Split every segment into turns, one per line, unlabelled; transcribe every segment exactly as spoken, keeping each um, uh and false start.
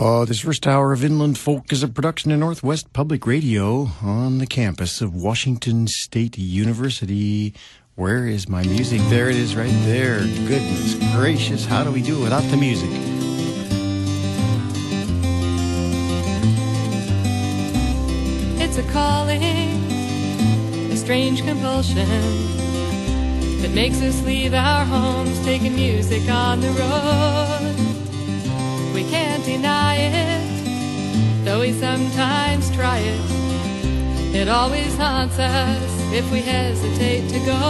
Oh, this first hour of Inland Folk is a production of Northwest Public Radio on the campus of Washington State University. Where is my music? There it is right there. Goodness gracious, how do we do it without the music?
It's a calling, a strange compulsion that makes us leave our homes, taking music on the road. We can't deny it, though we sometimes try it. It always haunts us if we hesitate to go.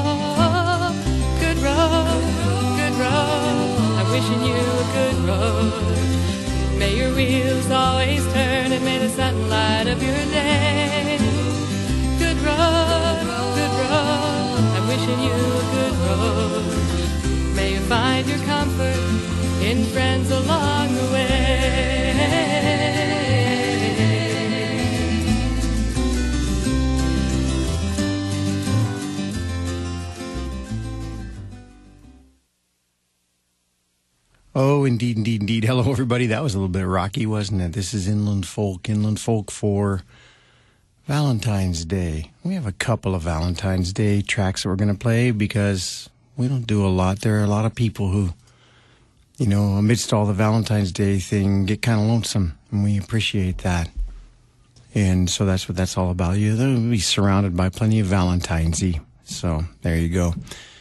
Good road, good road, I'm wishing you a good road. May your wheels always turn and may the sunlight of your day. Good road, good road, I'm wishing you a good road. May you find your comfort in friends along the way.
Oh, indeed, indeed, indeed. Hello, everybody. That was a little bit rocky, wasn't it? This is Inland Folk, Inland Folk for Valentine's Day. We have a couple of Valentine's Day tracks that we're going to play because we don't do a lot. There are a lot of people who, you know, amidst all the Valentine's Day thing, get kind of lonesome, and we appreciate that. And so that's what that's all about. You'll be surrounded by plenty of Valentine's-y. So there you go.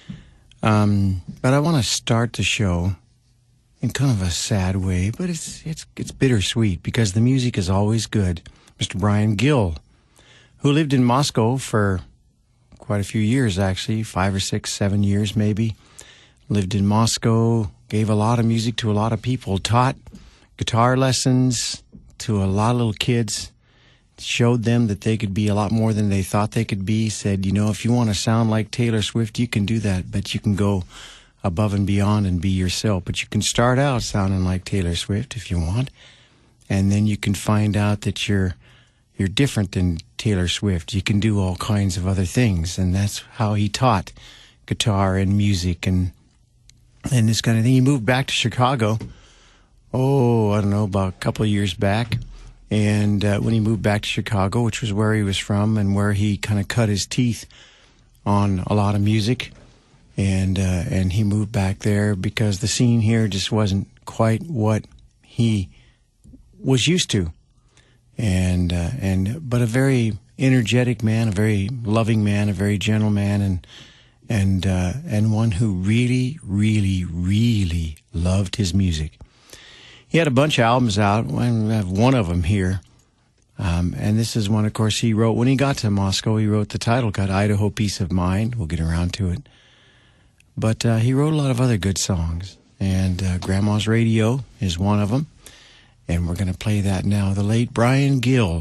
Um, but I want to start the show in kind of a sad way, but it's it's it's bittersweet because the music is always good. Mister Brian Gill, who lived in Moscow for quite a few years, actually, five or six, seven years maybe, lived in Moscow, gave a lot of music to a lot of people, taught guitar lessons to a lot of little kids, showed them that they could be a lot more than they thought they could be, said, you know, if you want to sound like Taylor Swift, you can do that, but you can go above and beyond and be yourself. But you can start out sounding like Taylor Swift if you want, and then you can find out that you're you're different than Taylor Swift. You can do all kinds of other things, and that's how he taught guitar and music and and this kind of thing. He moved back to Chicago, oh, I don't know, about a couple of years back. And uh, when he moved back to Chicago, which was where he was from and where he kind of cut his teeth on a lot of music, and uh, and he moved back there because the scene here just wasn't quite what he was used to. And uh, and but a very energetic man, a very loving man, a very gentle man, and and uh, and one who really, really, really loved his music. He had a bunch of albums out. I have one of them here. Um, and this is one, of course, he wrote when he got to Moscow. He wrote the title cut, Idaho Peace of Mind. We'll get around to it. But uh, he wrote a lot of other good songs. And uh, Grandma's Radio is one of them. And we're going to play that now. The late Brian Gill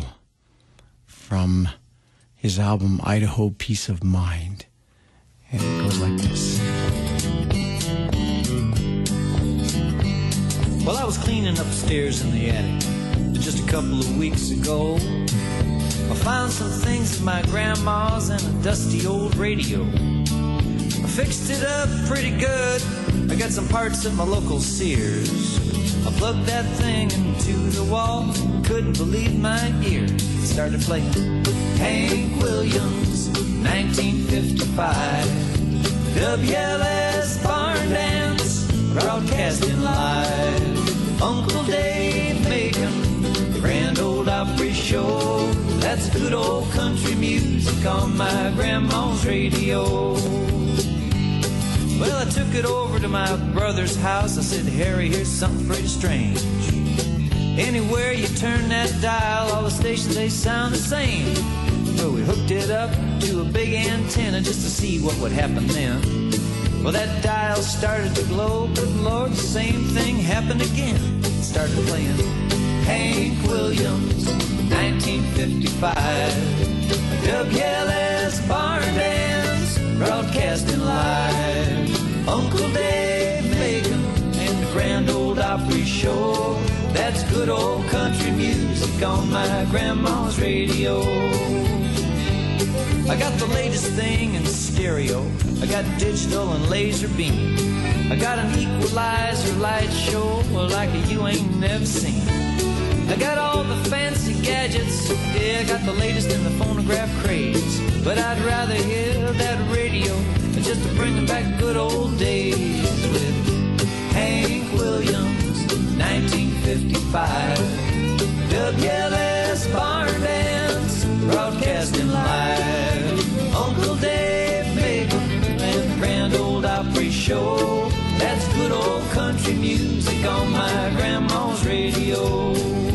from his album, Idaho Peace of Mind. And it goes like this.
Well, I was cleaning upstairs in the attic just a couple of weeks ago. I found some things in my grandma's and a dusty old radio. I fixed it up pretty good. I got some parts at my local Sears. I plugged that thing into the wall. Couldn't believe my ears. It started playing Hank Williams, nineteen fifty-five. W L S Barn Dance, broadcasting live. Uncle Dave Macon, the Grand Ole Opry Show. That's good old country music on my grandma's radio. Well, I took it over to my brother's house. I said, Harry, here's something pretty strange. Anywhere you turn that dial, all the stations, they sound the same. Well, we hooked it up to a big antenna just to see what would happen then. Well, that dial started to glow, but Lord, the same thing happened again. It started playing Hank Williams, nineteen fifty-five. W L S Barn Dance, broadcasting live. Uncle Dave Macon and the Grand Ole Opry Show. That's good old country music on my grandma's radio. I got the latest thing in stereo. I got digital and laser beam. I got an equalizer light show like you ain't never seen. I got all the fancy gadgets. Yeah, I got the latest in the phonograph craze. But I'd rather hear that radio just to bring back good old days with Hank Williams, nineteen fifty-five. W L S Barn Dance, broadcasting live. Uncle Dave Maple and the Grand Ole Opry Show. That's good old country music on my grandma's radio.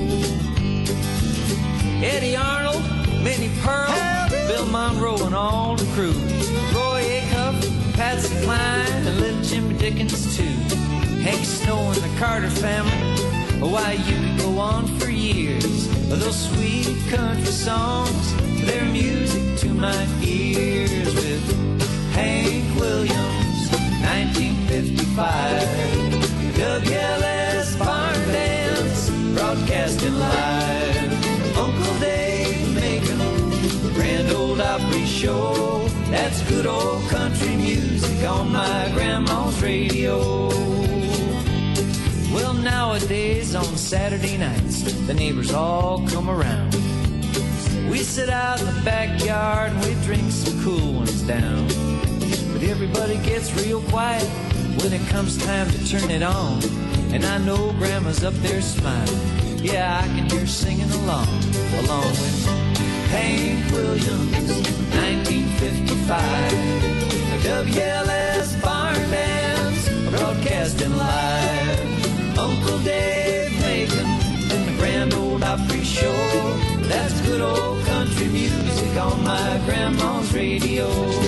Eddie Arnold, Minnie Pearl, Bill Monroe and all the crew. Roy Acuff, Patsy Cline, and little Jimmy Dickens too. Hank Snow and the Carter family. Why, you could go on for years. Those sweet country songs, their music to my ears. With Hank Williams, nineteen fifty-five. W L S Barn Dance, broadcasting live. Uncle Dave Macon, the Grand Ole Opry Show. That's good old country music on my grandma's radio. Well, nowadays on Saturday nights, the neighbors all come around. We sit out in the backyard and we drink some cool ones down. But everybody gets real quiet when it comes time to turn it on. And I know Grandma's up there smiling. Yeah, I can hear singing along, along with Hank Williams, nineteen fifty-five. W L S Barn Dance, broadcasting live. Uncle Dave Macon and the Grand Ole Opry Show. That's good old country music on my grandma's radio.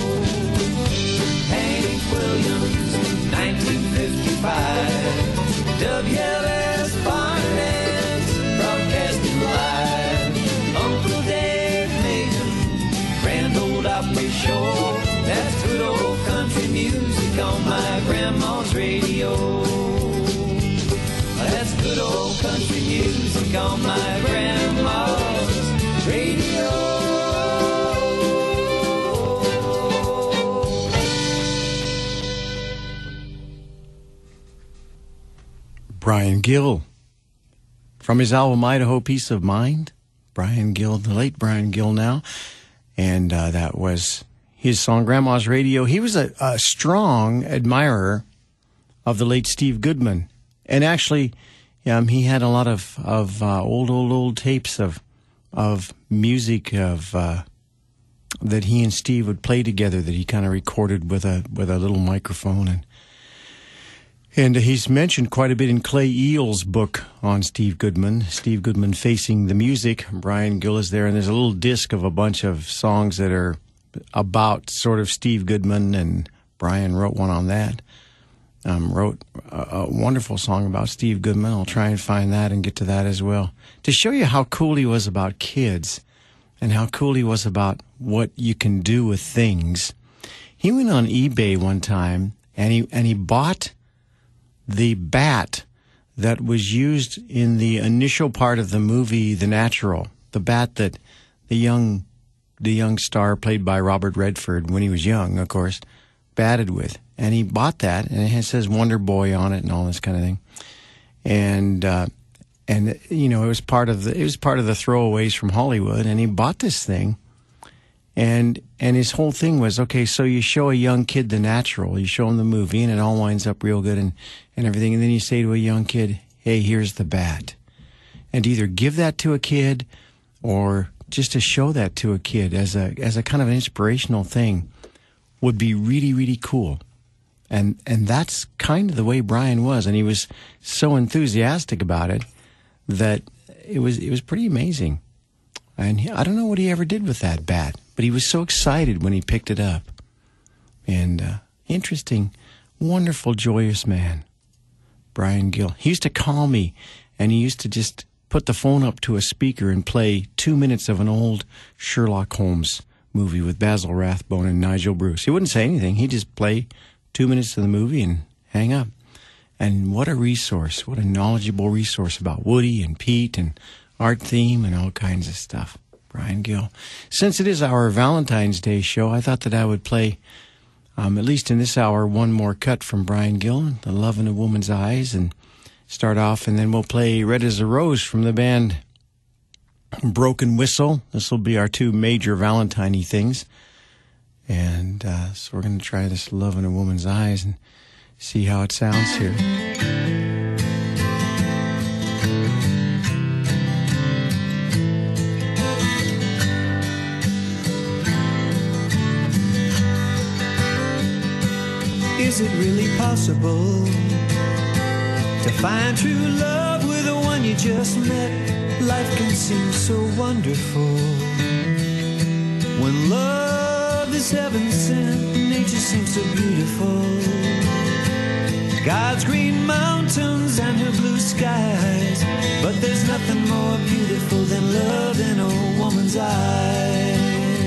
Hank Williams, nineteen fifty-five. W L S Barn Dance, broadcasting live. Uncle Dave Macon, Grand Ole Opry Show. That's good old country music on my grandma's radio. That's good old country music on my grandma's radio.
Brian Gill, from his album Idaho Peace of Mind. Brian Gill, the late Brian Gill now. And uh, that was his song, Grandma's Radio. He was a, a strong admirer of the late Steve Goodman. And actually, um, he had a lot of, of uh, old, old, old tapes of of music of uh, that he and Steve would play together that he kind of recorded with a with a little microphone. And and he's mentioned quite a bit in Clay Eel's book on Steve Goodman, Steve Goodman Facing the Music. Brian Gill is there, and there's a little disc of a bunch of songs that are about sort of Steve Goodman, and Brian wrote one on that. Um, wrote a, a wonderful song about Steve Goodman. I'll try and find that and get to that as well. To show you how cool he was about kids and how cool he was about what you can do with things, he went on eBay one time and he and he bought the bat that was used in the initial part of the movie The Natural, the bat that the young the young star played by Robert Redford when he was young, of course, batted with. And he bought that, and it says Wonder Boy on it and all this kind of thing. And uh, and you know, it was part of the it was part of the throwaways from Hollywood. And he bought this thing, and and his whole thing was, okay, so you show a young kid The Natural, you show him the movie, and it all winds up real good and and everything. And then you say to a young kid, hey, here's the bat, and either give that to a kid or just to show that to a kid as a as a kind of an inspirational thing would be really, really cool. And and that's kind of the way Brian was, and he was so enthusiastic about it that it was it was pretty amazing. And he, I don't know what he ever did with that bat, but he was so excited when he picked it up. And uh, interesting, wonderful, joyous man, Brian Gill. He used to call me, and he used to just put the phone up to a speaker and play two minutes of an old Sherlock Holmes movie with Basil Rathbone and Nigel Bruce. He wouldn't say anything. He'd just play two minutes of the movie and hang up. And what a resource, what a knowledgeable resource about Woody and Pete and Art Theme and all kinds of stuff. Brian Gill. Since it is our Valentine's Day show, I thought that I would play, um, at least in this hour, one more cut from Brian Gill, The Love in a Woman's Eyes, and start off, and then we'll play Red as a Rose from the band Broken Whistle. This will be our two major Valentine-y things. And uh, so we're going to try this Love in a Woman's Eyes and see how it sounds here.
Is it really possible to find true love with the one you just met? Life can seem so wonderful when love is heaven sent. Nature seems so beautiful. God's green mountains and her blue skies, but there's nothing more beautiful than love in a woman's eyes.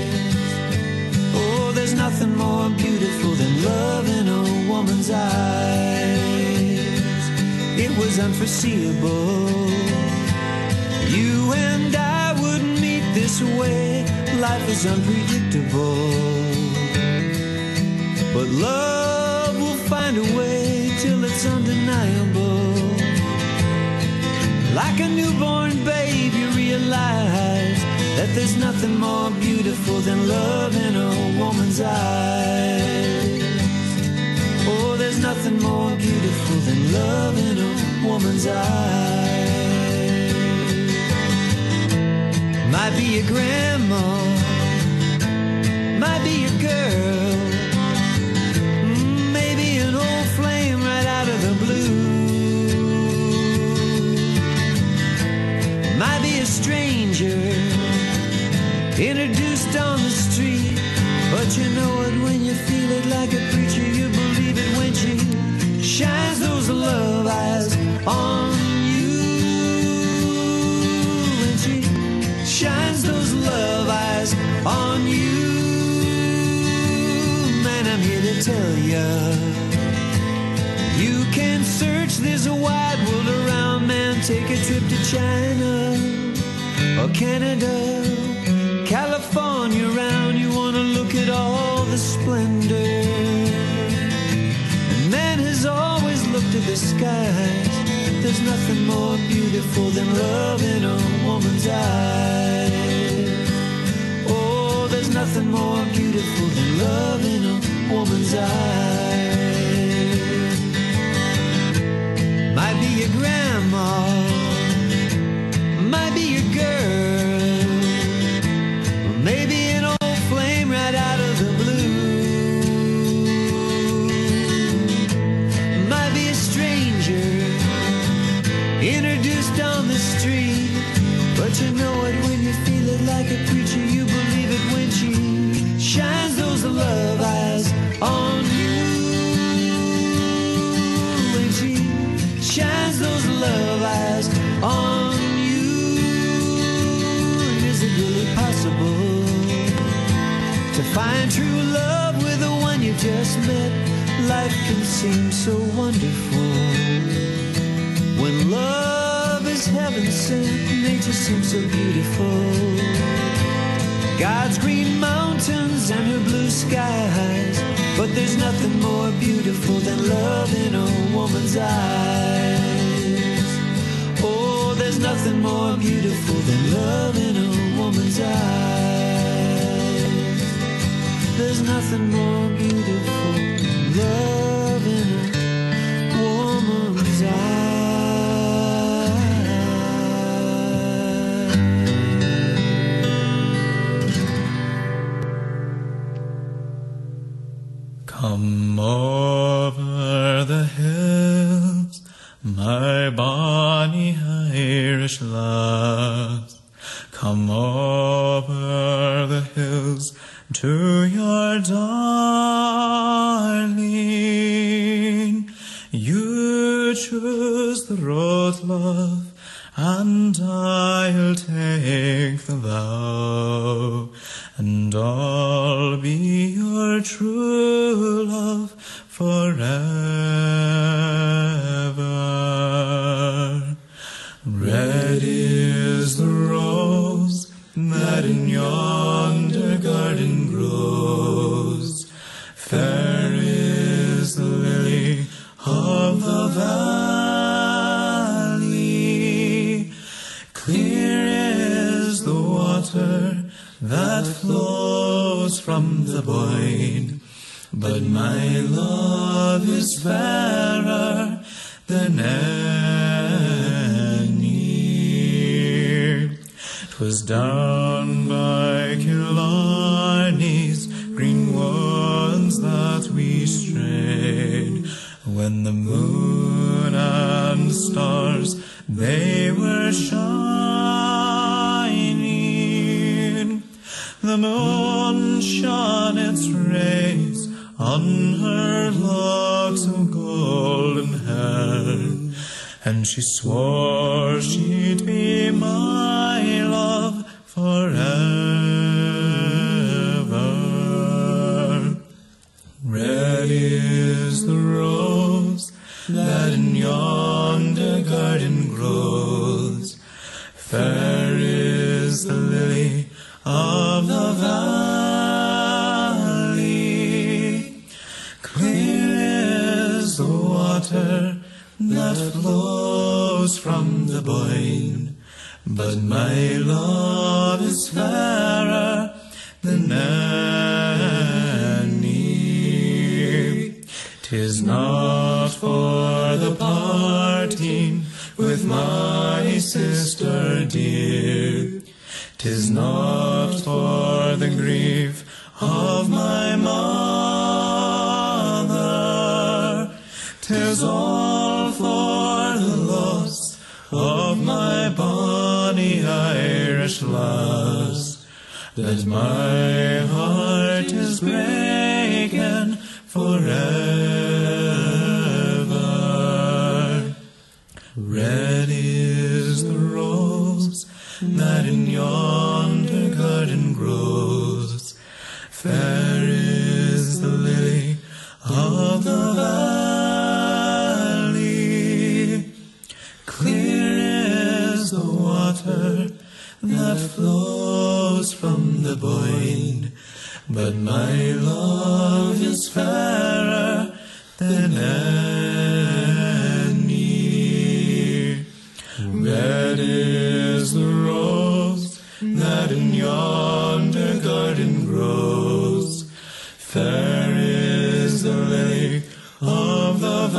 Oh, there's nothing more beautiful than love in a woman's eyes. It was unforeseeable you and I would meet this way. Life is unpredictable, but love will find a way till it's undeniable. Like a newborn babe, you realize that there's nothing more beautiful than love in a woman's eyes. Oh, there's nothing more beautiful than love in a woman's eyes. Might be your grandma, might be your girl, maybe an old flame right out of the blue. Might be a stranger introduced on the street, but you know it when you feel it. Like a preacher, you believe it when she shines those love eyes on you. When she shines those love eyes on you. Man, I'm here to tell ya, you can search this wide world around, man. Take a trip to China or Canada, California round. You wanna look at all the splendor. And man has always looked at the skies. There's nothing more beautiful than love in a woman's eyes. Oh, there's nothing more beautiful than love in a woman's eyes. Might be your grandma, might be your girl, maybe an old flame right out of the blue. Might be a stranger introduced on the street, but you know it when you feel it. Like a preacher, you believe it when she shines those love eyes on you. When she shines those love eyes on you. And is it really possible to find true love with the one you just met? Life can seem so wonderful when love is heaven sent. Nature seems so beautiful. God's green mountains and her blue skies, but there's nothing more beautiful than love in a woman's eyes. Oh, there's nothing more beautiful than love in a woman's eyes. There's nothing more beautiful than love in a woman's eyes.
Come over the hills, my bonny Irish lass. Come over the hills to your darling. You choose the road, love, and I'll take the vow, and I'll be your true love forever. Red is the rose that that in yonder garden grows. Fair is the lily of the valley, clear is the water that flows from the Boyne, but my love is fairer than any. 'Twas down by Killarney's green woods that we strayed, when the moon and stars, they were shining. The moon shone its rays on her locks of golden hair, and she swore she'd be my love forever. Red is the rose that in yonder garden grows. Fair is the lily of the valley. Clear is the water that flows from the Boyne, but my love is fairer than any. 'Tis not for the parting with my sister dear, 'tis not for the grief of my mother, 'tis all for the loss of my bonny Irish lass, that my heart is breaking forever. Red is the rose that in yonder garden grows. Fair is the lily of the valley. Clear is the water that flows from the Boyne, but my love is fairer than any. Red is the rose that in yonder garden grows. Fair is the lily of the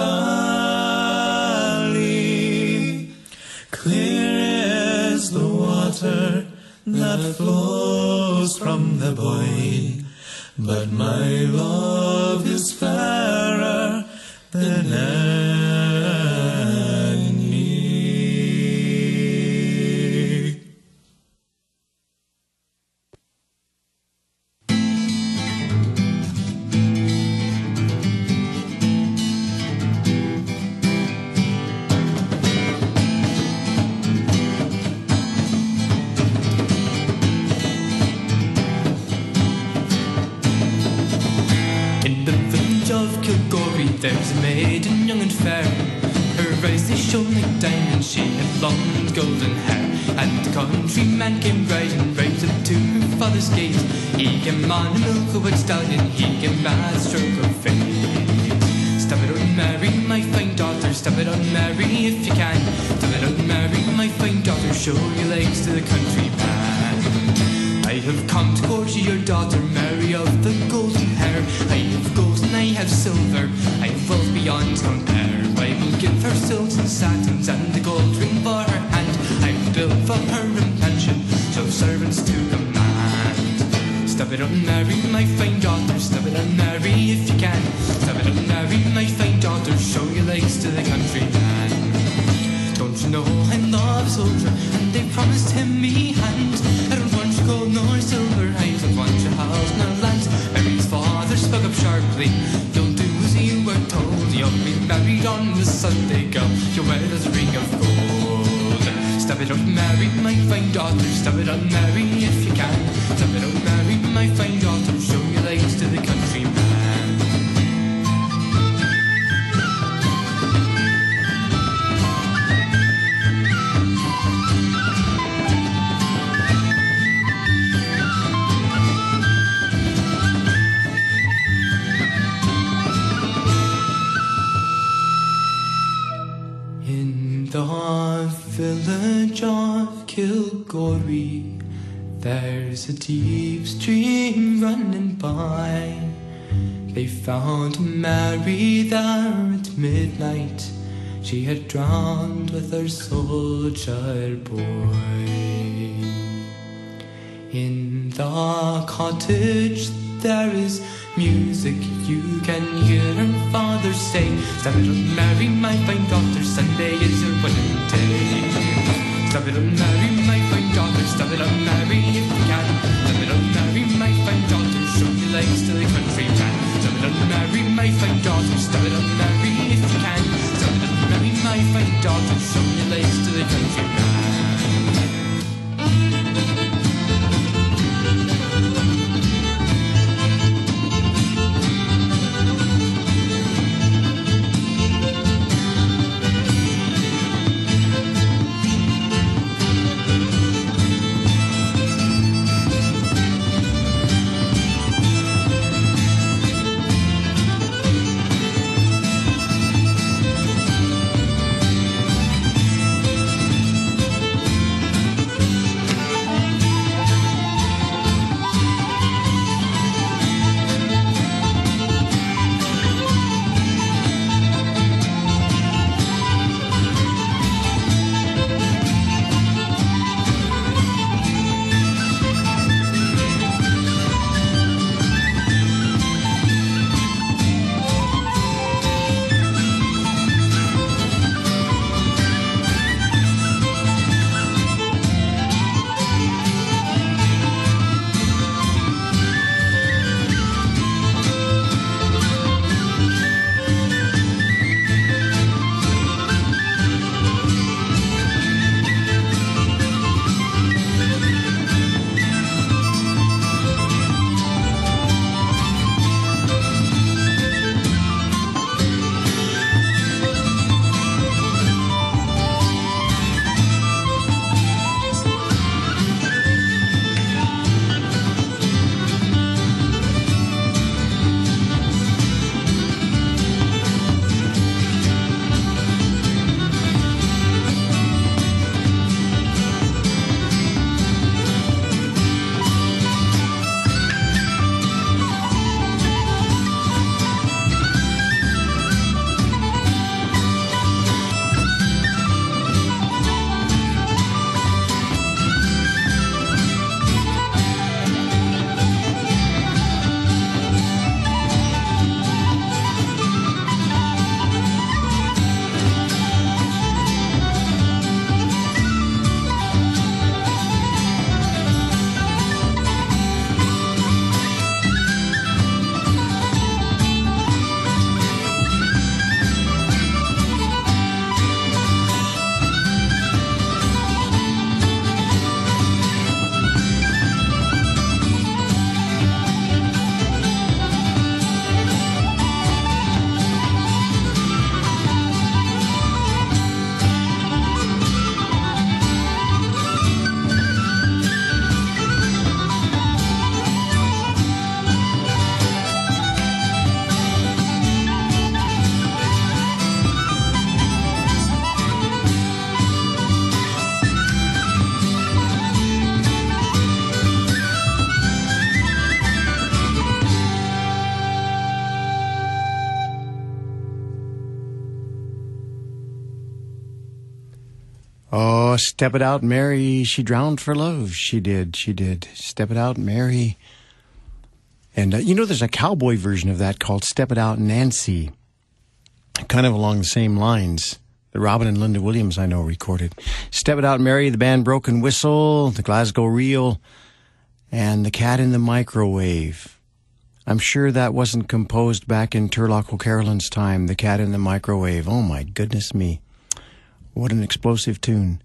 valley. Clear is the water that flows from the Boyne, but my love is fairer than any.
There's a maiden young and fair, her eyes they shone like diamonds, she had long and golden hair. And the countryman came riding right up to her father's gate. He came on a milk-white stallion, he came by the stroke of fate. Stop it on Mary, my fine daughter, stop it on Mary if you can. Stop it on Mary, my fine daughter, show your legs to the countryman. I have come to court your daughter, Mary of the golden hair. I have gold and I have silver, I have wealth beyond compare. I will give her silks and satins and the gold ring for her hand. I will build for her a mansion, so servants to command. Stop it on Mary, my fine daughter, stop it on Mary if you can. Stop it on Mary, my fine daughter, show your legs to the countryman. Don't you know I'm not a soldier, and they promised him me hand. I don't want you gold nor silver, I don't want your house nor land. Mary's father spoke up sharply, you'll do as you were told. You'll be married on the Sunday, girl, you'll wear this ring of gold. Stop it on Mary, my fine daughter, stop it on Mary if you can. Stop it on Mary, my fine daughter, show your legs to the countryman. Kilgorey, there's a deep stream running by. They found Mary there at midnight. She had drowned with her soldier boy. In the cottage there is music, you can hear her father say, "Stop it up, Mary, my fine daughter, Sunday is your wedding day." Stop it up, Mary, my fine daughter, stop it up, Mary, if you can. Stop it up, Mary, my fine daughter, show your legs to the country man. Stop it up, Mary, my fine daughter, stop it up, Mary, if you can. Stop it up, Mary, my fine daughter, show your legs to the country man.
Oh, step it out, Mary. She drowned for love. She did. She did. Step it out, Mary. And, uh, you know, there's a cowboy version of that called Step It Out, Nancy. Kind of along the same lines. The Robin and Linda Williams, I know, recorded. Step It Out, Mary, the band Broken Whistle, the Glasgow Reel, and The Cat in the Microwave. I'm sure that wasn't composed back in Turlock O'Carolan's time, The Cat in the Microwave. Oh, my goodness me. What an explosive tune.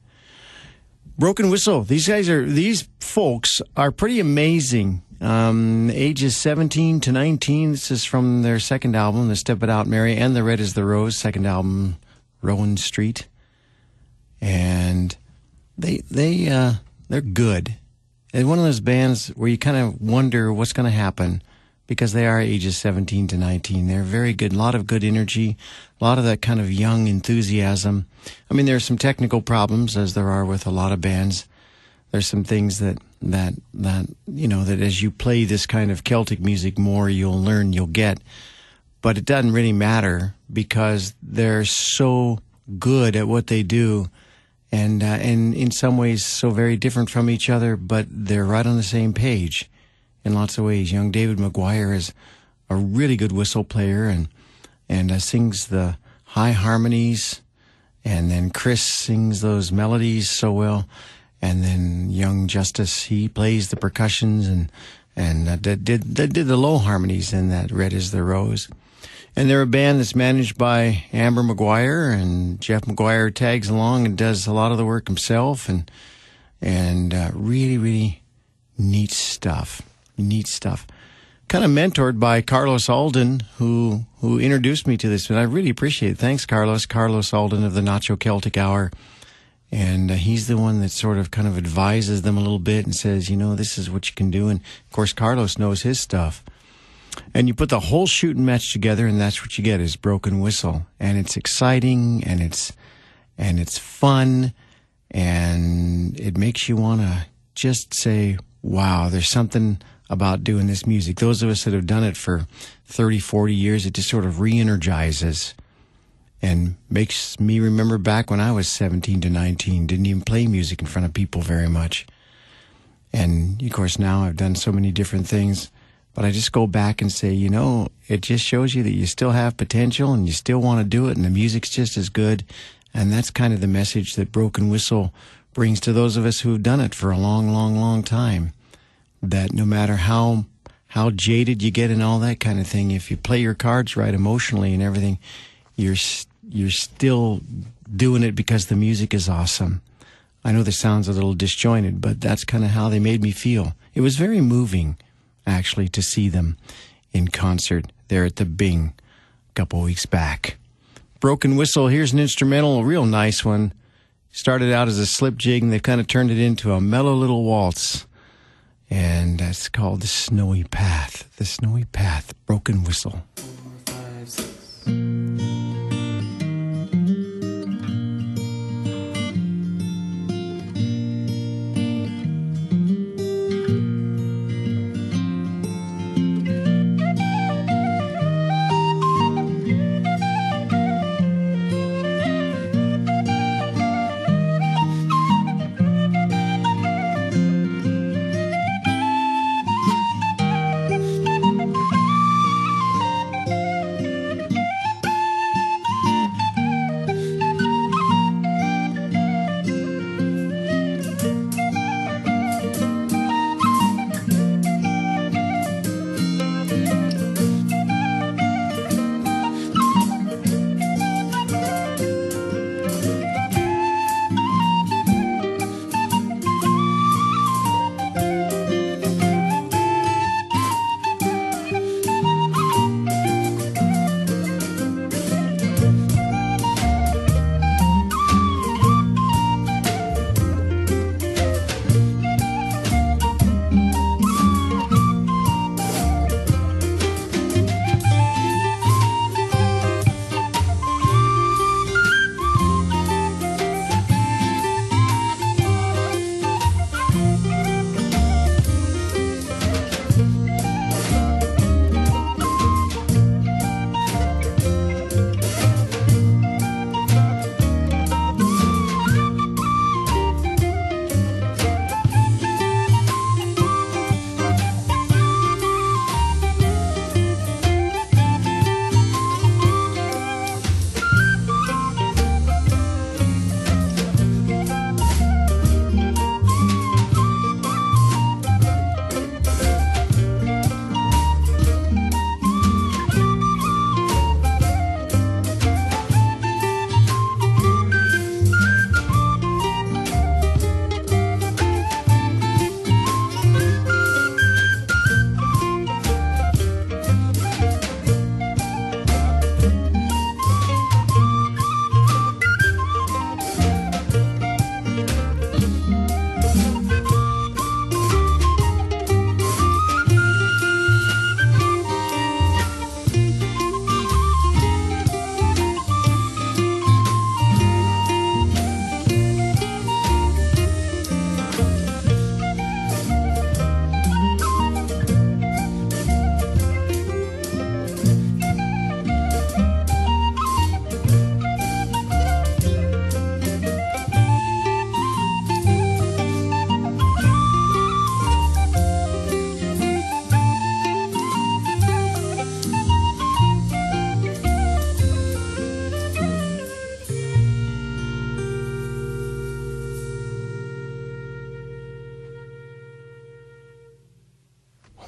Broken Whistle. These guys are, these folks are pretty amazing. Um, ages seventeen to nineteen. This is from their second album, The Step It Out, Mary, and The Red is the Rose, second album, Rowan Street. And they, they, uh, they're good. It's one of those bands where you kind of wonder what's going to happen because they are ages seventeen to nineteen. They're very good. A lot of good energy, a lot of that kind of young enthusiasm. I mean, there are some technical problems, as there are with a lot of bands, there's some things that, that, that, you know, that as you play this kind of Celtic music more, you'll learn, you'll get. But it doesn't really matter because they're so good at what they do, and uh, and in some ways so very different from each other, but they're right on the same page in lots of ways. Young David Maguire is a really good whistle player and and uh, sings the high harmonies, and then Chris sings those melodies so well. And then young Justice, he plays the percussions and and uh, did, did did the low harmonies in that Red is the Rose. And they're a band that's managed by Amber McGuire, and Jeff McGuire tags along and does a lot of the work himself, and and uh, really really neat stuff, neat stuff. Kind of mentored by Carlos Alden, who who introduced me to this, and I really appreciate it. Thanks, Carlos. Carlos Alden of the Nacho Celtic Hour. And uh, he's the one that sort of kind of advises them a little bit and says, you know, this is what you can do. And, of course, Carlos knows his stuff. And you put the whole shooting match together, and that's what you get is Broken Whistle. And it's exciting, and it's and it's fun, and it makes you want to just say, wow, there's something about doing this music. Those of us that have done it for thirty, forty years, it just sort of re-energizes and makes me remember back when I was seventeen to nineteen, didn't even play music in front of people very much. And, of course, now I've done so many different things, but I just go back and say, you know, it just shows you that you still have potential and you still want to do it, and the music's just as good. And that's kind of the message that Broken Whistle brings to those of us who've done it for a long, long, long time, that no matter how how jaded you get and all that kind of thing, if you play your cards right emotionally and everything, you're you're still doing it because the music is awesome. I know this sounds a little disjointed, but that's kind of how they made me feel. It was very moving, actually, to see them in concert there at the Bing a couple of weeks back. Broken Whistle, here's an instrumental, a real nice one. Started out as a slip jig, and they've kind of turned it into a mellow little waltz. And that's called The Snowy Path. The Snowy Path, Broken Whistle.
Four, five, six.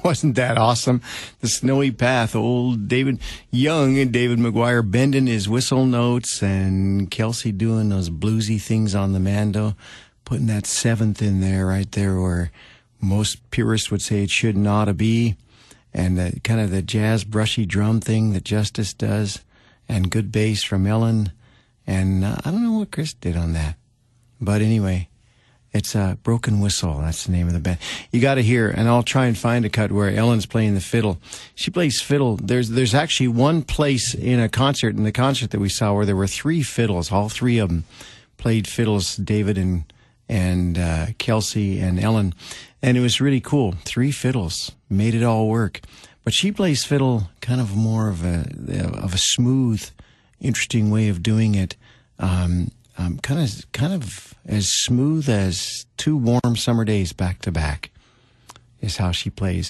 Wasn't that awesome? The Snowy Path, old David Young and David McGuire bending his whistle notes, and Kelsey doing those bluesy things on the mando, putting that seventh in there, right there where most purists would say it should not be, and the, kind of the jazz brushy drum thing that Justice does, and good bass from Ellen, and uh, I don't know what Chris did on that. But anyway, it's a uh, Broken Whistle. That's the name of the band. You got to hear, and I'll try and find a cut where Ellen's playing the fiddle. She plays fiddle. There's there's actually one place in a concert, in the concert that we saw, where there were three fiddles. All three of them played fiddles, David and and uh, Kelsey and Ellen. And it was really cool. Three fiddles made it all work. But she plays fiddle kind of more of a of a smooth, interesting way of doing it. Um, um, kind of kind of as smooth as two warm summer days back to back is how she plays.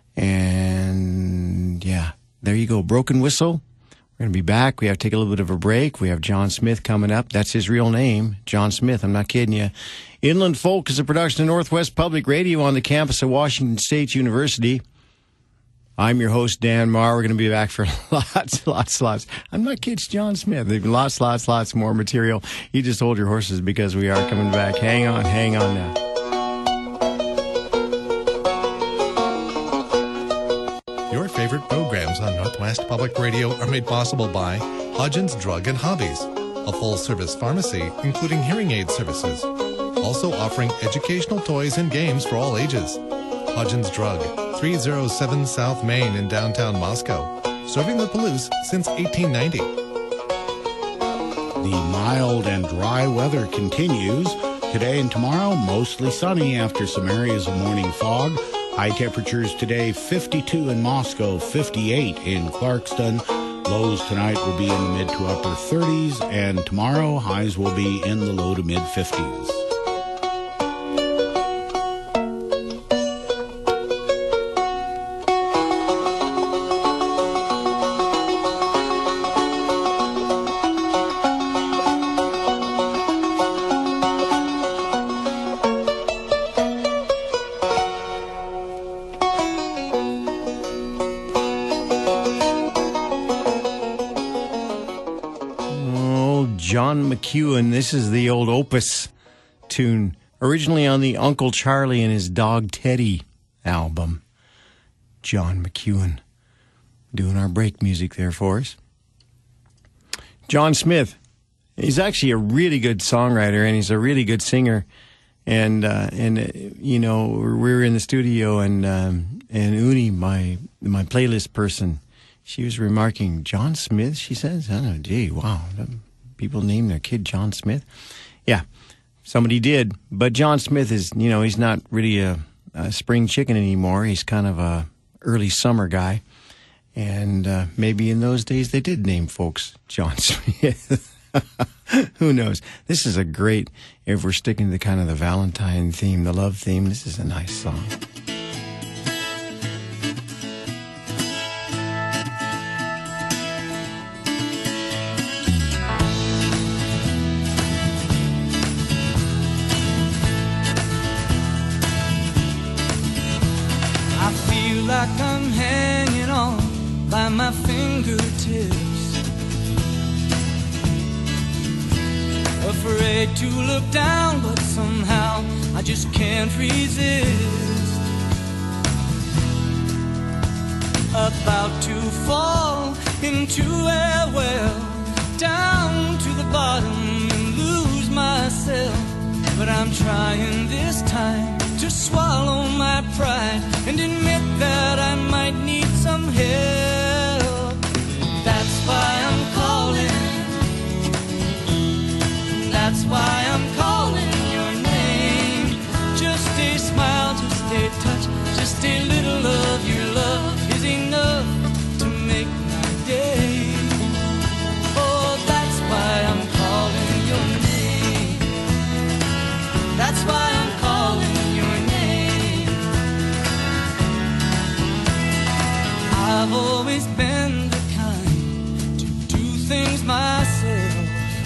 And yeah, there you go. Broken Whistle. We're going to be back. We have to take a little bit of a break. We have John Smith coming up. That's his real name, John Smith. I'm not kidding you. Inland Folk is a production of Northwest Public Radio on the campus of Washington State University. I'm your host, Dan Marr. We're going to be back for lots, lots, lots. I'm not kidding, John Smith. There's lots, lots, lots more material. You just hold your horses because we are coming back. Hang on, hang on now.
Your favorite programs on Northwest Public Radio are made possible by Hodgins Drug and Hobbies, a full-service pharmacy including hearing aid services, also offering educational toys and games for all ages. Hodgins Drug, three oh seven South Main in downtown Moscow, serving the Palouse since eighteen ninety.
The mild and dry weather continues. Today and tomorrow, mostly sunny after some areas of morning fog. High temperatures today, fifty-two in Moscow, fifty-eight in Clarkston. Lows tonight will be in the mid to upper thirties, and tomorrow highs will be in the low to mid fifties.
McEwen. This is the old Opus tune, originally on the Uncle Charlie and his Dog Teddy album. John McEwen doing our break music there for us. John Smith, he's actually a really good songwriter and he's a really good singer. And uh, and uh, you know, we were in the studio and um, and Uni, my my playlist person, she was remarking, John Smith. She says, I don't know, gee, wow. People name their kid John Smith. Yeah, somebody did. But John Smith is, you know, he's not really a, a spring chicken anymore. He's kind of a early summer guy. And uh, maybe in those days they did name folks John Smith. Who knows? This is a great, if we're sticking to kind of the Valentine theme, the love theme, this is a nice song.
Like I'm hanging on by my fingertips, afraid to look down, but somehow I just can't resist. About to fall into a well, down to the bottom and lose myself. But I'm trying this time to swallow my pride and admit that I might need some help. That's why I'm calling. That's why I'm calling your name. Just a smile, just a touch, just a little of your love is enough to make my day. Oh, that's why I'm calling your name. That's why I'm calling your name. I've always been the kind to do things myself.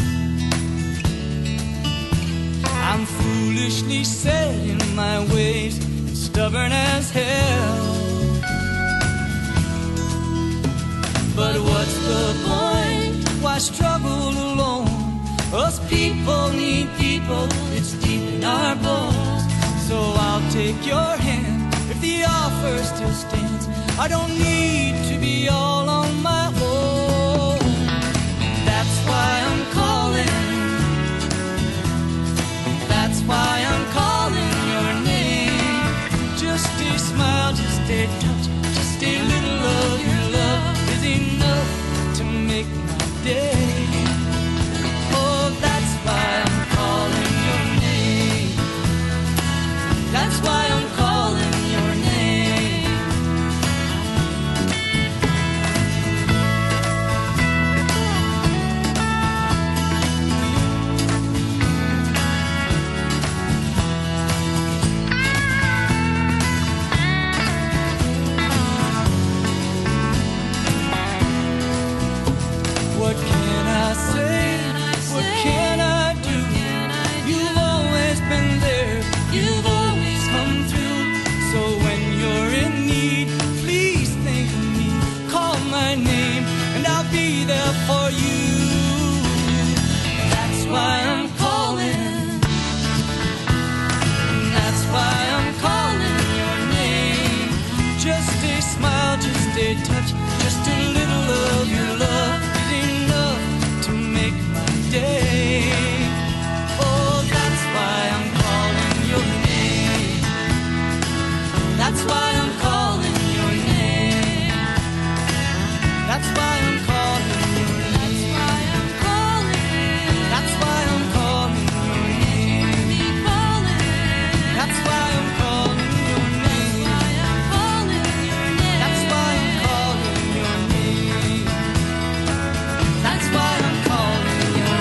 I'm foolishly set in my ways and stubborn as hell. people, it's deep in our bones. So I'll take your hand if the offer still stands. I don't need to be all on my own. That's why I'm calling. That's why I'm calling your name. Just a smile, just a touch, just a little of your love is enough to make my day. Oh, that's why I'm calling your name. That's why I'm calling your name. What can I say? What can I do? You've always been there. You've always come through. So when you're in need, please think of me. Call my name and I'll be there for you. That's why I'm calling. That's why I'm calling your name. Just a smile, just a touch, just a little of your love is enough to make my day. Oh, that's why I'm calling your name. That's why I'm calling your name. That's why I'm calling your name. That's why I'm calling your name. That's why I'm calling your name. That's why I'm calling your name. That's why I'm calling your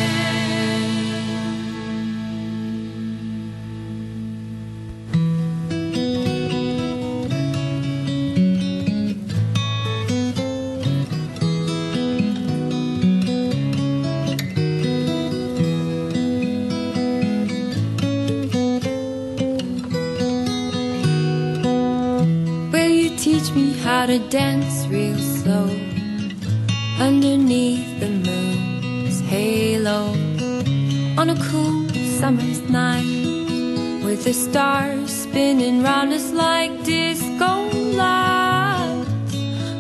Will you teach me how to dance real slow underneath the moon's halo on a cool summer's night with the stars spinning round us like disco lights?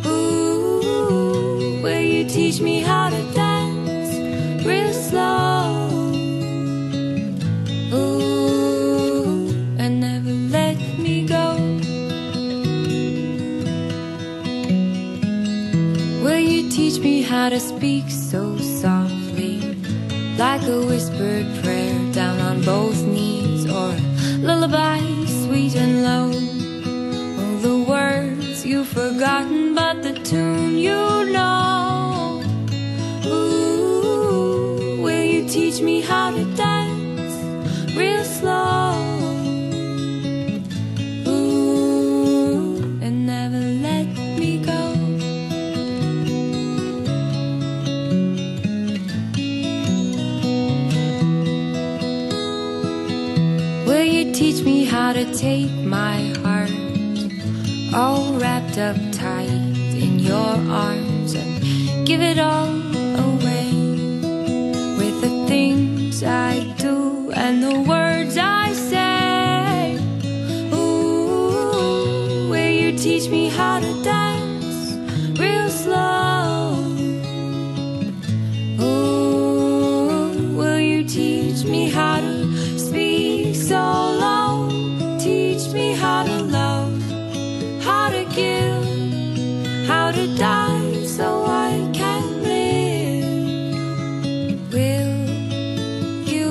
Ooh, will you teach me how to dance real slow? Ooh, and never let me go. Will you teach me how to speak so softly, like a whispered prayer down on both knees, or a lullaby sweet and low? Oh, the words you've forgotten, but the tune you know. Ooh, will you teach me how to dance real slow? Ooh, and never let me go. Will you teach me how to take my heart all wrapped up tight in your arms and give it all away, with the things I do and the words I say? Ooh, will you teach me how to dance real slow? Ooh, will you teach me how to speak so low? Teach me how to love, how to give, how to die so I can live. Will you?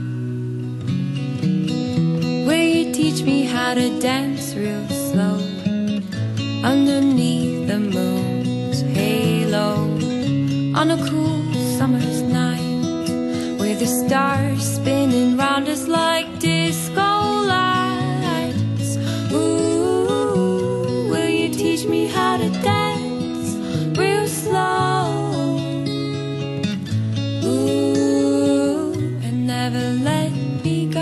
Will you teach me how to dance real slow underneath the moon's halo on a cool summer's night with the stars spinning round us like disco lights? Ooh, will you teach me how to dance real slow? Ooh, and never let me go.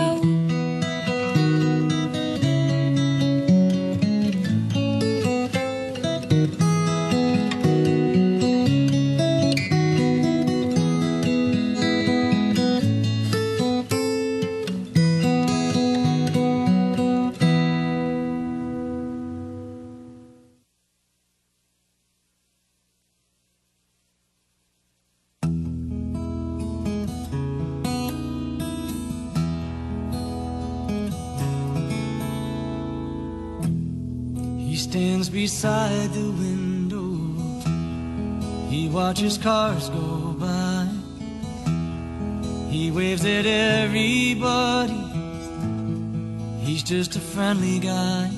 stands beside the window. He watches cars go by. He waves at everybody. He's just a friendly guy.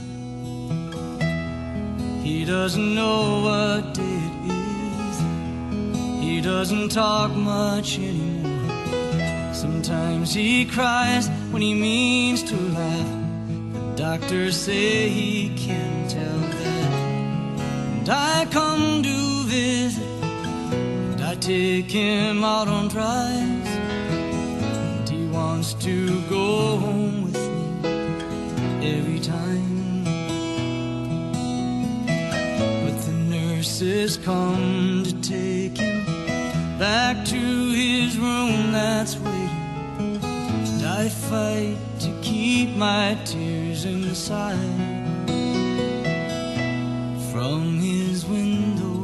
He doesn't know what day it is. He doesn't talk much anymore. Sometimes he cries when he means to laugh. The doctors say he can't tell that. And I come to visit, and I take him out on drives. And he wants to go home with me every time. Nurses come to take him back to his room that's waiting. And I fight to keep my tears inside. From his window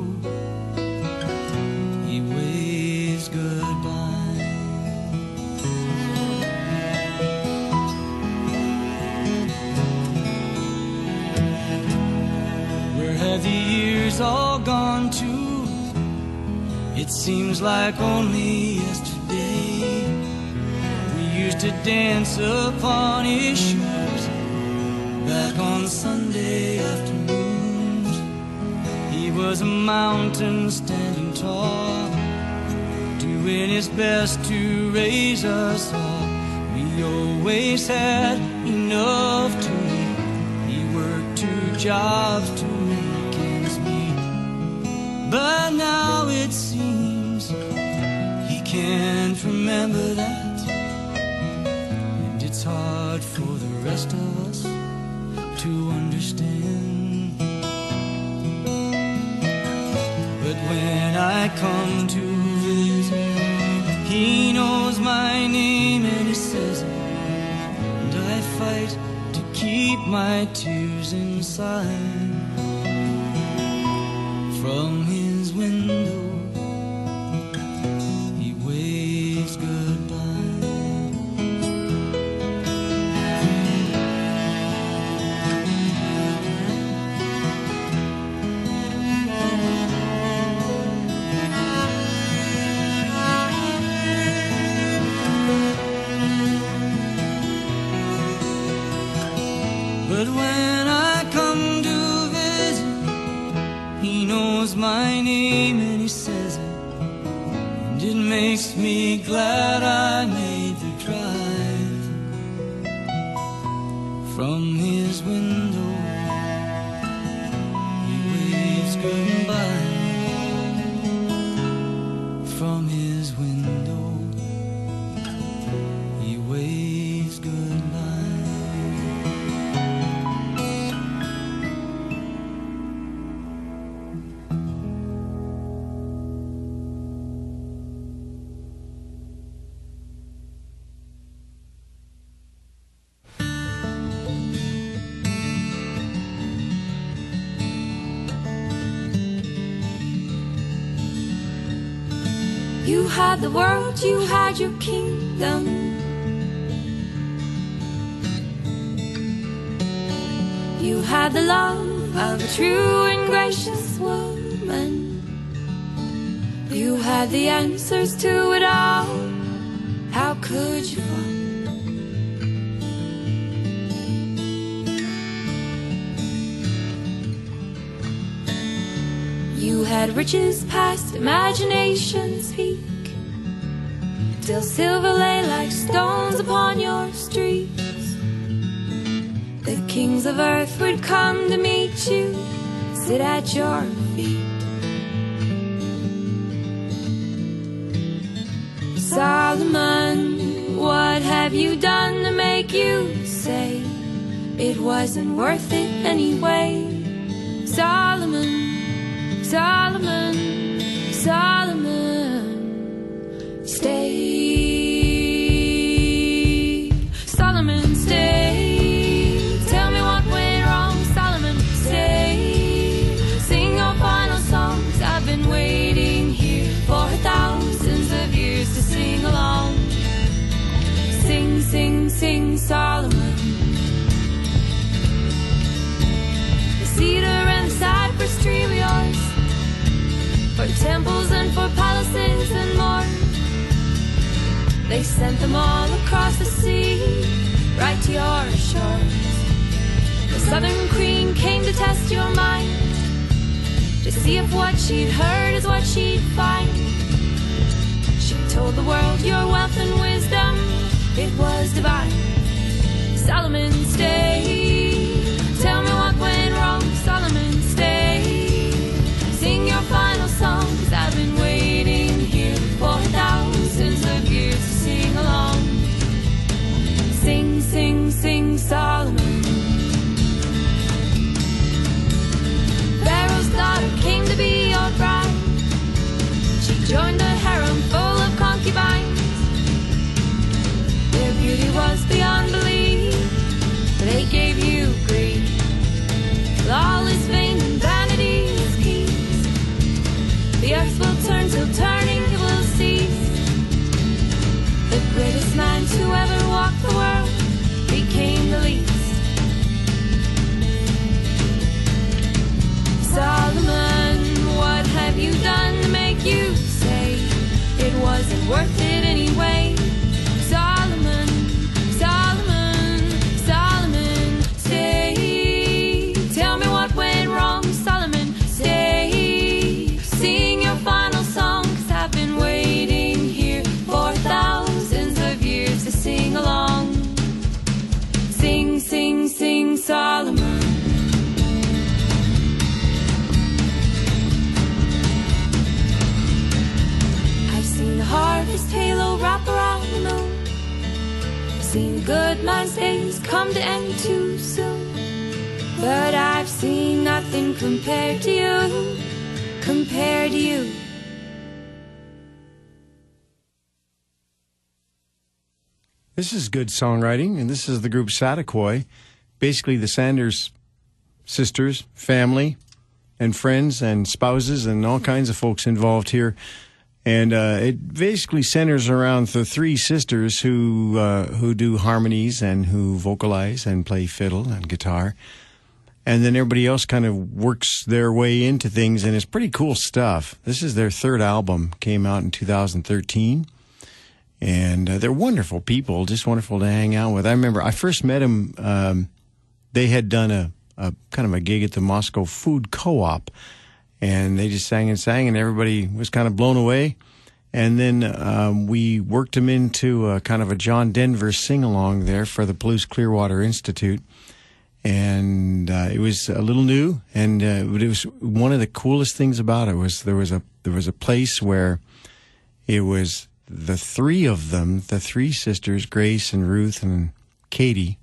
he waves goodbye. Where have the years all gone to? It seems like only yesterday we used to dance upon his shores back on Sunday afternoons. He was a mountain standing tall, doing his best to raise us all. We always had enough to eat. He worked two jobs to make ends meet. But now it seems he can't remember that. And it's hard for the rest of us to understand. But when I come to visit, he knows my name and he says it. And I fight to keep my tears inside. From his window he waves goodbye. But when I come to visit, he knows my name and he says it. And it makes me glad I made the drive. From his window he waves goodbye. From his window he waves goodbye.
You had the world, you had your kingdom. You had the love of a true and gracious woman. You had the answers to it all. How could you fall? You had riches past imagination's peak, till silver lay like stones upon your streets. The kings of earth would come to meet you, sit at your feet. Solomon, what have you done to make you say it wasn't worth it anyway? Solomon, Solomon, Solomon, stay. Solomon, stay. Tell me what went wrong. Solomon, stay. Sing your final songs. I've been waiting here for thousands of years to sing along. Sing, sing, sing, Solomon. The cedar They sent them all across the sea, right to your shores. The Southern Queen came to test your mind, to see if what she'd heard is what she'd find. She told the world your wealth and wisdom, it was divine. Solomon, stay. Tell me what went wrong. Solomon, stay. Sing your final song, 'cause I've been waiting here for thousands of years to sing along. Sing, sing, sing, Solomon. Pharaoh's daughter came to be your bride. She joined a harem full of concubines. Their beauty was beyond belief, they gave you greed. All is vain and vanity is peace. The earth will turn till turning it will cease. The greatest man to ever walk the world became the least. Solomon, what have you done to make you say it wasn't worth it anyway? Solomon, Solomon, Solomon, stay. Tell me what went wrong. Solomon, stay. Sing your final song, 'cause I've been waiting here for thousands of years to sing along. Sing, sing, sing, Solomon. I've seen the harvest halo wrap around the moon, seen good man's days come to end too soon. But I've seen nothing compared to you, compared to you.
This is good songwriting, and this is the group Sataquoi. Basically, the Sanders sisters, family, and friends, and spouses, and all kinds of folks involved here. And uh, it basically centers around the three sisters who uh, who do harmonies and who vocalize and play fiddle and guitar. And then everybody else kind of works their way into things, and it's pretty cool stuff. This is their third album, came out in two thousand thirteen. And uh, they're wonderful people, just wonderful to hang out with. I remember I first met them, um, they had done a, a kind of a gig at the Moscow Food Co-op, and they just sang and sang, and everybody was kind of blown away. And then um, we worked them into a kind of a John Denver sing-along there for the Palouse Clearwater Institute. And uh, it was a little new, and uh, but it was one of the coolest things about it was there was a there was a place where it was the three of them, the three sisters, Grace and Ruth and Katie,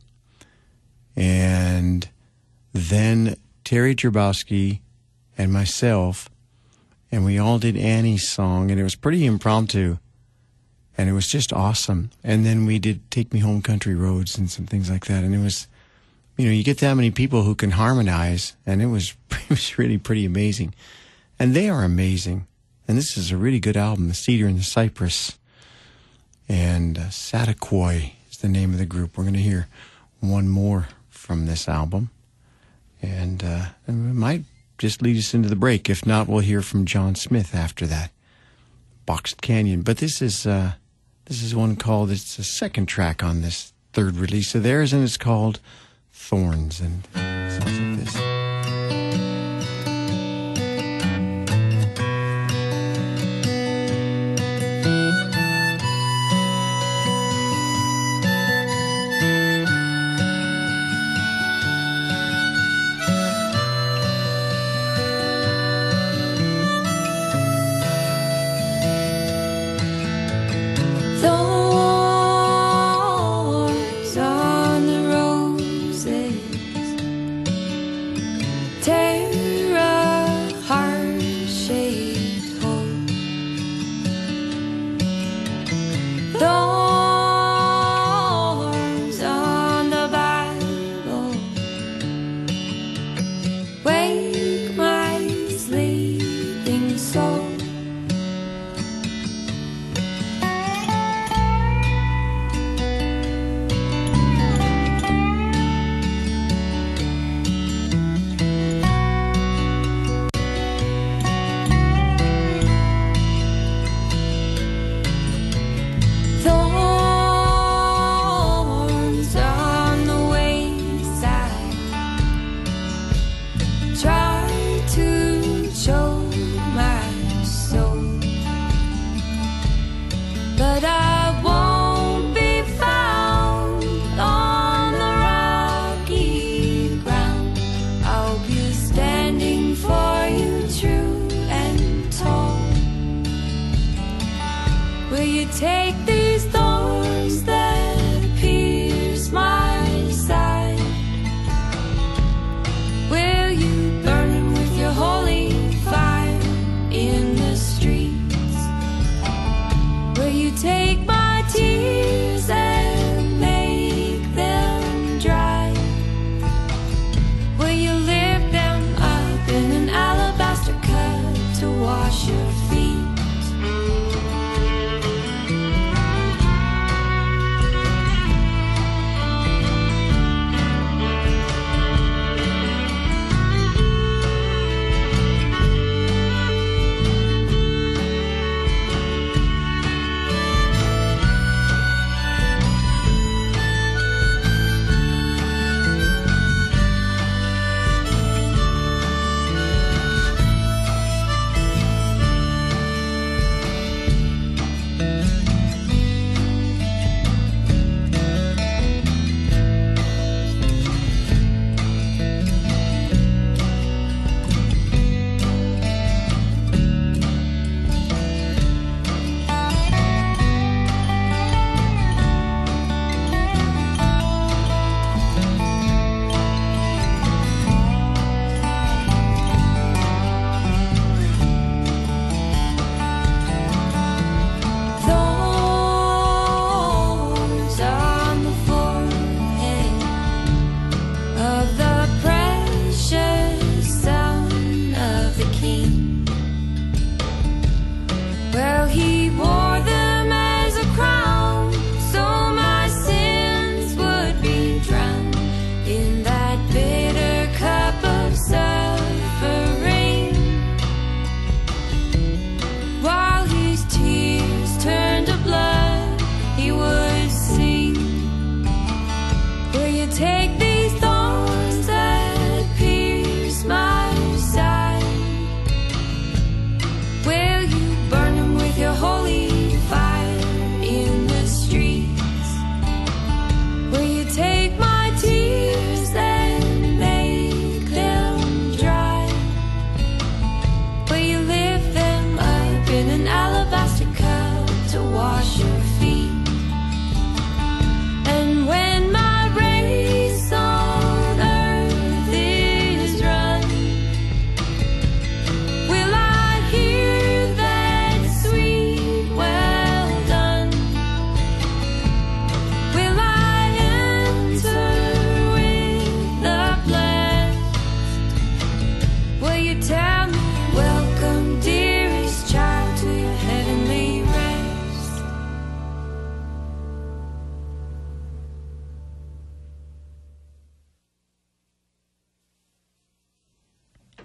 and then Terry Gerbowski and myself, and we all did Annie's song, and it was pretty impromptu, and it was just awesome. And then we did Take Me Home Country Roads and some things like that, and it was, you know, you get that many people who can harmonize, and it was, it was really pretty amazing. And they are amazing. And this is a really good album, The Cedar and the Cypress. And uh, Sataquoi is the name of the group. We're going to hear one more from this album. And, uh, and it might just lead us into the break. If not, we'll hear from John Smith after that. Boxed Canyon. But this is, uh, this is one called, it's the second track on this third release of theirs, and it's called Thorns. And it sounds like this.
Thorns on the roses tear a heart-shaped hole. Thorns on the Bible wake my sleeping soul.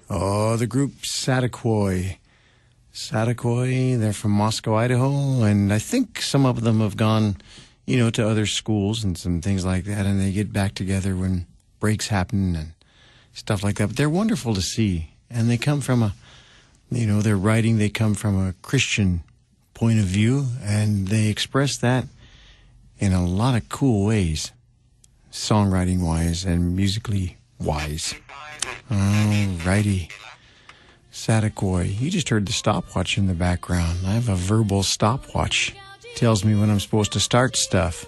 Oh, the group Satakoy. Satakoy, they're from Moscow, Idaho, and I think some of them have gone, you know, to other schools and some things like that, and they get back together when breaks happen and stuff like that. But they're wonderful to see, and they come from a, you know, their writing, they come from a Christian point of view, and they express that in a lot of cool ways, songwriting-wise and musically-wise. All righty. Satakoy. You just heard the stopwatch in the background. I have a verbal stopwatch. Tells me when I'm supposed to start stuff.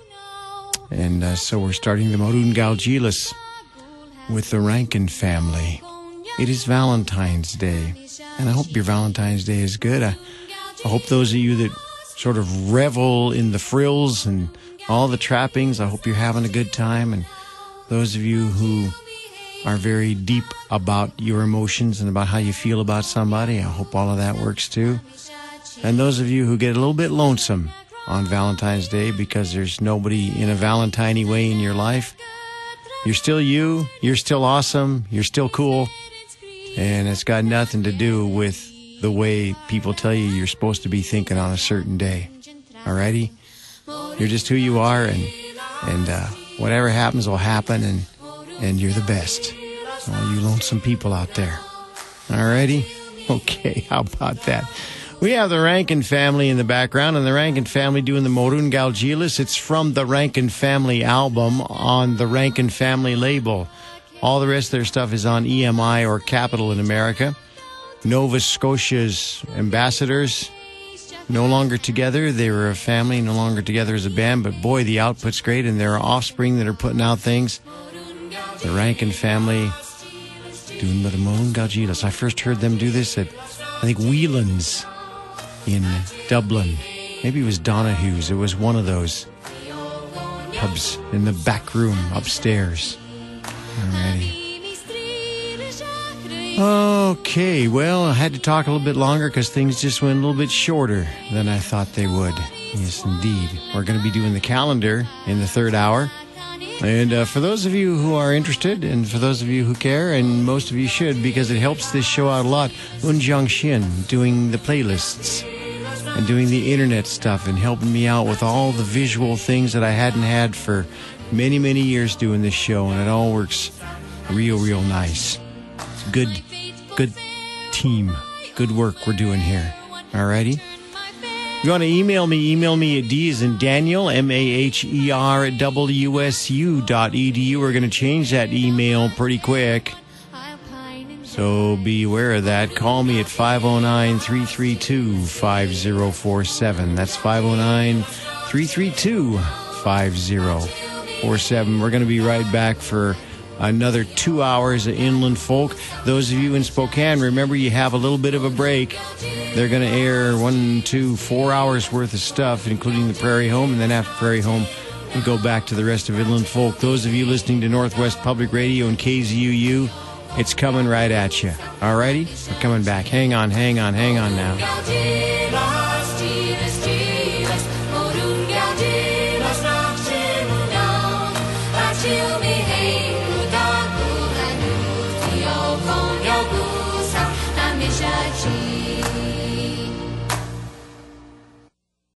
And uh, so we're starting the Morun Galgilis with the Rankin family. It is Valentine's Day. And I hope your Valentine's Day is good. I, I hope those of you that sort of revel in the frills and all the trappings, I hope you're having a good time. And those of you who are very deep about your emotions and about how you feel about somebody, I hope all of that works too. And those of you who get a little bit lonesome on Valentine's Day because there's nobody in a Valentine-y way in your life, you're still you, you're still awesome, you're still cool, and it's got nothing to do with the way people tell you you're supposed to be thinking on a certain day. Alrighty? You're just who you are, and and uh, whatever happens will happen, and and you're the best. All you lonesome people out there. Alrighty? Okay, how about that? We have the Rankin family in the background, and the Rankin family doing the Morun Galgilis. It's from the Rankin family album on the Rankin family label. All the rest of their stuff is on E M I or Capitol in America. Nova Scotia's ambassadors, no longer together. They were a family, no longer together as a band, but boy, the output's great, and there are offspring that are putting out things. The Rankin family doing the Morun Galgilis. I first heard them do this at, I think, Whelan's in Dublin. Maybe it was Donahue's. It was one of those pubs in the back room upstairs. Alrighty. Okay, well, I had to talk a little bit longer because things just went a little bit shorter than I thought they would. Yes, indeed. We're going to be doing the calendar in the third hour. And uh, for those of you who are interested, and for those of you who care, and most of you should, because it helps this show out a lot, Unjung Shin doing the playlists and doing the internet stuff and helping me out with all the visual things that I hadn't had for many, many years doing this show, and it all works real, real nice. It's a good, good team, good work we're doing here. Alrighty? If you want to email me, email me at D as in Daniel, M A H E R at W S U dot E D U. We're going to change that email pretty quick, so be aware of that. Call me at five oh nine, three three two, five oh four seven. That's five oh nine, three three two, five oh four seven. We're going to be right back for another two hours of Inland Folk. Those of you in Spokane, remember you have a little bit of a break. They're going to air one, two, four hours worth of stuff, including the Prairie Home, and then after Prairie Home, we go back to the rest of Inland Folk. Those of you listening to Northwest Public Radio and K Z U U, it's coming right at you. All righty? We're coming back. Hang on, hang on, hang on now.
Till me